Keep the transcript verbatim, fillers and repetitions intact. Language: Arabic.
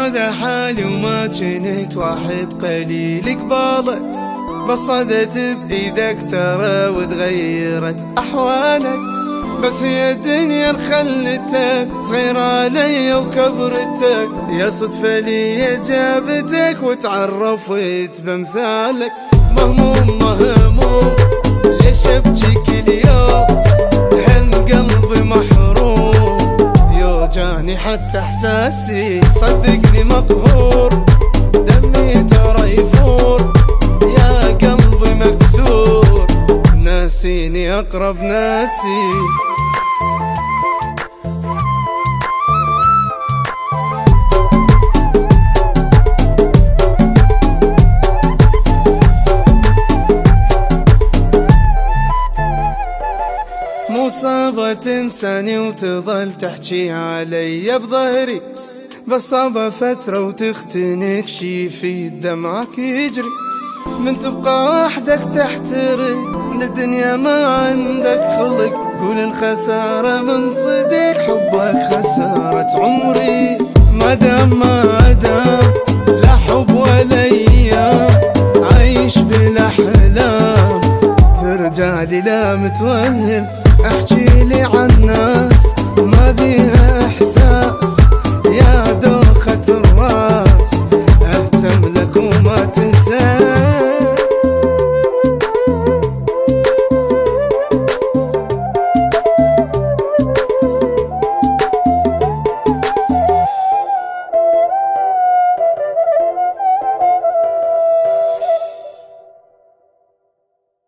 هذا حالي وما جنيت واحد قليل قبالك، بصدت بإيدك ترى وتغيرت أحوالك. بس هي الدنيا خلتك صغير علي وكبرتك، يا صدفة لي جابتك وتعرفت بمثالك. مهموم مهموم ليش ابجي كل يوم، هم قلبي محروم يوجعني حتى احساسي، صدقني مقهور دمي ترى يفور، يا قلبي مكسور ناسيني اقرب ناسي. مصابة تنساني وتظل تحكي علي بظهري، بس صابة فترة وتختنك شي في دمعك يجري. من تبقى وحدك تحترق للدنيا ما عندك خلق، قول الخسارة من صدق حبك خسارة عمري.